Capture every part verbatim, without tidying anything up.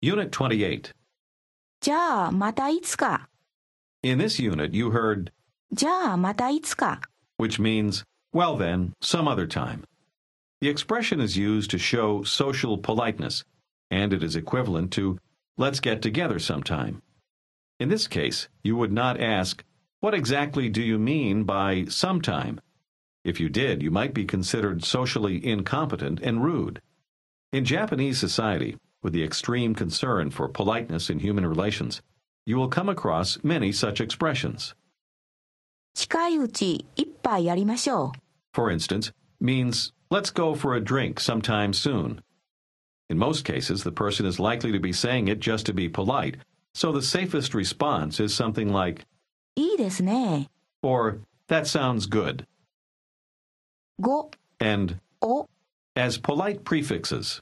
Unit twenty-eight. じゃあまたいつか。 In this unit, you heard じゃあまたいつか。 which means, well then, some other time. The expression is used to show social politeness, and it is equivalent to, let's get together sometime. In this case, you would not ask, what exactly do you mean by sometime? If you did, you might be considered socially incompetent and rude. In Japanese society, with the extreme concern for politeness in human relations, you will come across many such expressions. 近いうち一杯やりましょう。 For instance, means, let's go for a drink sometime soon. In most cases, the person is likely to be saying it just to be polite, so the safest response is something like, いいですね。 or, that sounds good, ご、 and お、 as polite prefixes.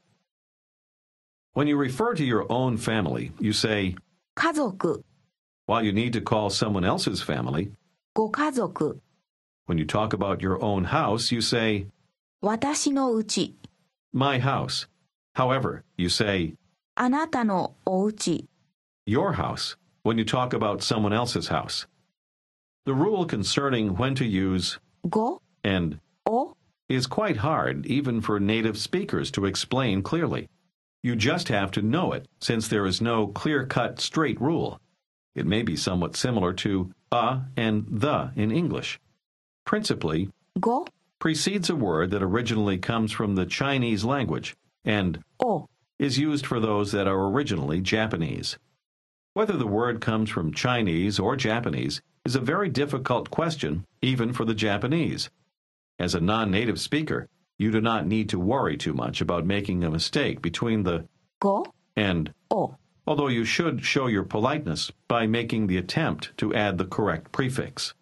When you refer to your own family, you say, 家族、 while you need to call someone else's family. ご家族、 When you talk about your own house, you say, 私のうち、 my house. However, you say, あなたのおうち。 your house, when you talk about someone else's house. The rule concerning when to use ご、 and お、 is quite hard even for native speakers to explain clearly. You just have to know it, since there is no clear-cut straight rule. It may be somewhat similar to a and the in English. Principally, ご、 precedes a word that originally comes from the Chinese language, and お。 is used for those that are originally Japanese. Whether the word comes from Chinese or Japanese is a very difficult question, even for the Japanese. As a non-native speaker, you do not need to worry too much about making a mistake between the ご、 and, お。 although you should show your politeness by making the attempt to add the correct prefix.